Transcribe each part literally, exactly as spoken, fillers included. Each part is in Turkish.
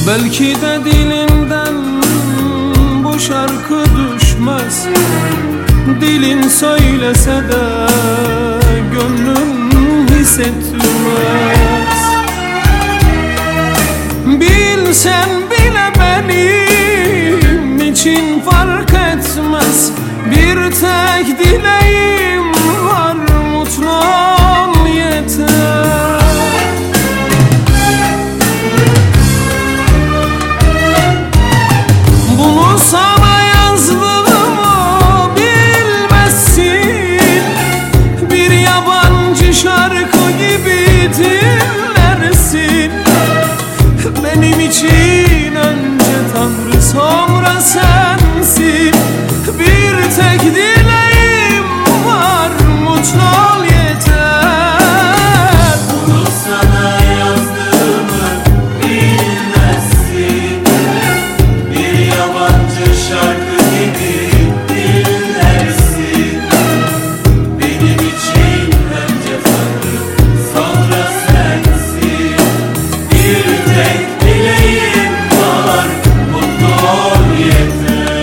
Belki de dilinden bu şarkı düşmez, dilin söylese de gönlün hissetmez. Bilsen bile benim için fark etmez. Bir tek dileğim var, mutlu ol yeter. Bunu sana yazdığımı bilmezsin. Bir yabancı şarkı gibi dinlersin. Benim için önce Tanrı, sonra sensin. Bir tek dileğim var, mutlu ol yeter. Bunu sana yazdığımı bilmezsin. Bir yabancı şarkı gibi dinlersin. Benim için önce Tanrı, sonra sensin. Bir tek dileğim var, mutlu ol yeter.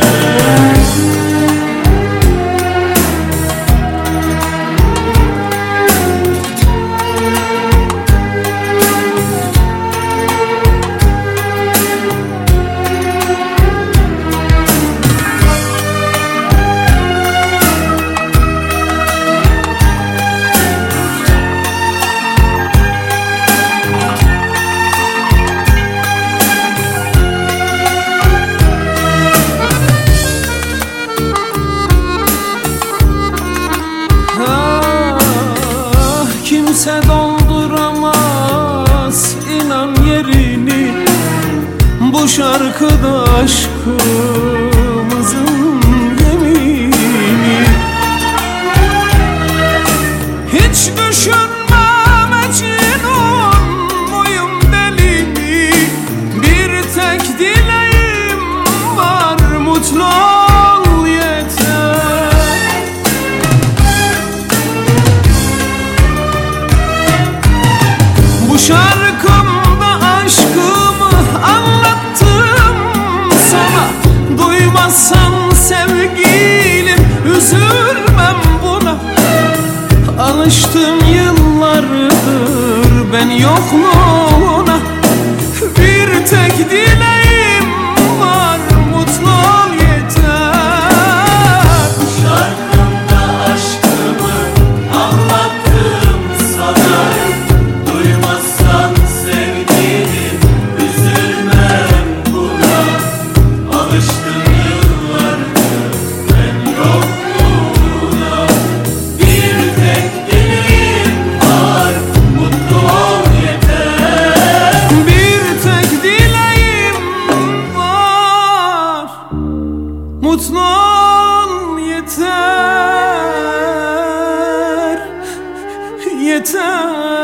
Kimse dolduramaz inan yerini, bu şarkıda aşkımızın yemini. Hiç düşünmem Mecnun muyum, deli mi? Bir tek dileğim var, mutlu ol yeter. Bu şarkımda aşkımı anlattım sana. Duymazsan sevgilim, üzülmem buna. Alıştım yıllardır ben yokluğuna. Bir tek dileğim var, mutlu ol yeter. Şarkımda aşkımı anlattım sana. Duymazsan sevgilim, üzülmem buna. Alıştım yıllardır ben yokluğuna. Bir tek dileğim var, mutlu ol yeter. Bir tek dileğim var, mutlu ol yeter, yeter.